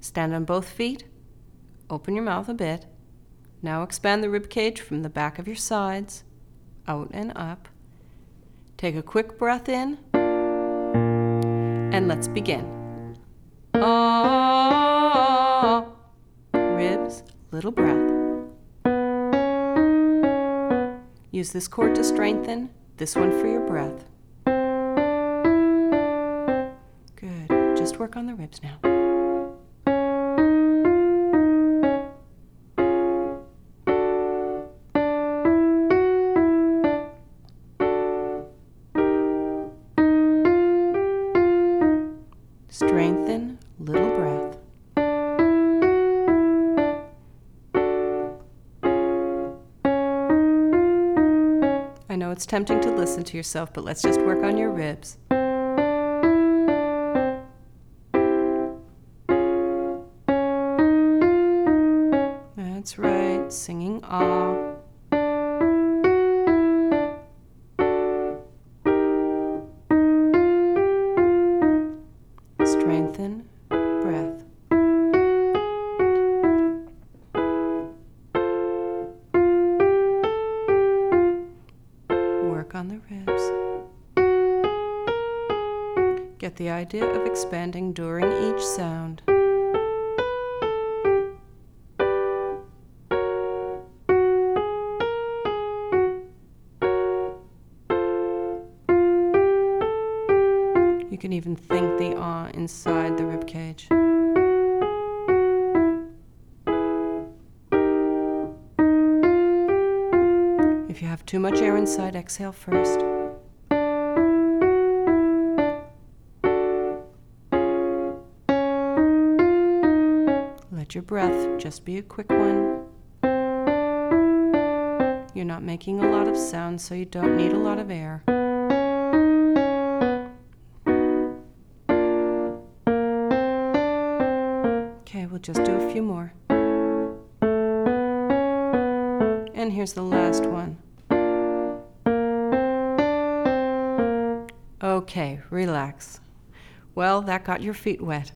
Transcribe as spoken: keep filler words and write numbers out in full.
Stand on both feet. Open your mouth a bit. Now expand the rib cage from the back of your sides, out and up. Take a quick breath in, and let's begin. Ah, ribs, little breath. Use this cord to strengthen, this one for your breath. Good. Just work on the ribs now. Strengthen, little breath. I know it's tempting to listen to yourself, but let's just work on your ribs. That's right, singing ah. Strengthen, breath. Work on the ribs. Get the idea of expanding during each sound. You can even think the ah inside the rib cage. If you have too much air inside, exhale first. Let your breath just be a quick one. You're not making a lot of sound, so you don't need a lot of air. Okay, we'll just do a few more. And here's the last one. Okay, relax. Well, that got your feet wet.